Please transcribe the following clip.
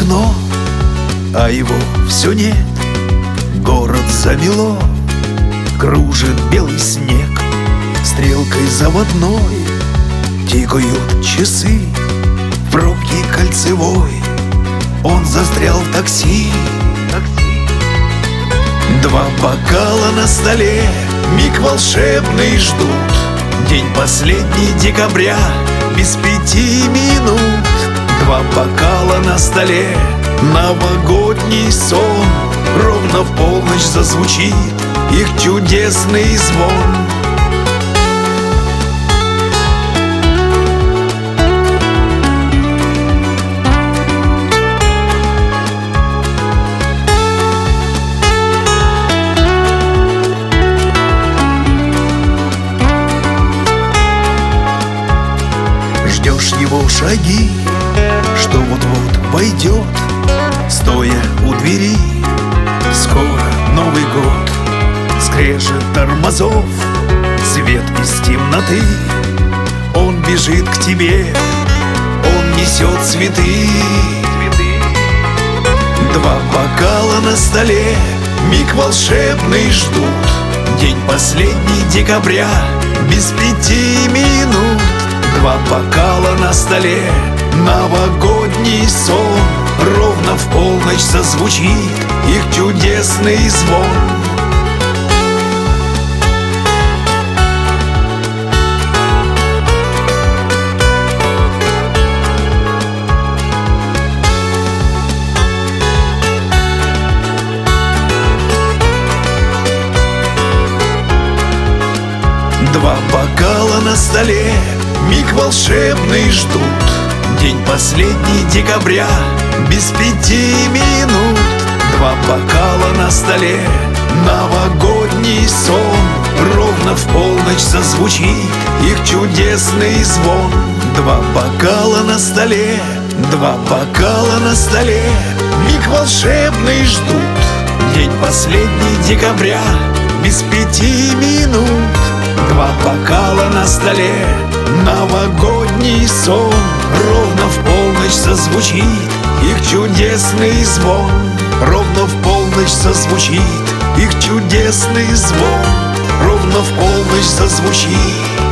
окно, а его все нет. Город замело, кружит белый снег. Стрелкой заводной тикают часы. В пробке кольцевой он застрял в такси. Два бокала на столе, миг волшебный ждут. День последний декабря, без 5 минут. Два бокала на столе, новогодний сон. Ровно в полночь зазвучит их чудесный звон. Ждешь его шаги, что вот-вот войдет, стоя у двери. Скоро Новый год, скрежет тормозов, свет из темноты. Он бежит к тебе, он несет цветы. Два бокала на столе, миг волшебный ждут. День последний декабря, без 5 минут. Два бокала на столе, новогодний сон. Ровно в полночь зазвучит их чудесный звон. Два бокала на столе, миг волшебный ждут. День последний декабря, без 5 минут. Два бокала на столе, новогодний сон. Ровно в полночь зазвучит их чудесный звон. Два бокала на столе, два бокала на столе, миг волшебный ждут. День последний декабря, без 5 минут. Два бокала на столе, новогодний сон. Ровно в полночь зазвучит их чудесный звон. Ровно в полночь зазвучит их чудесный звон. Ровно в полночь зазвучит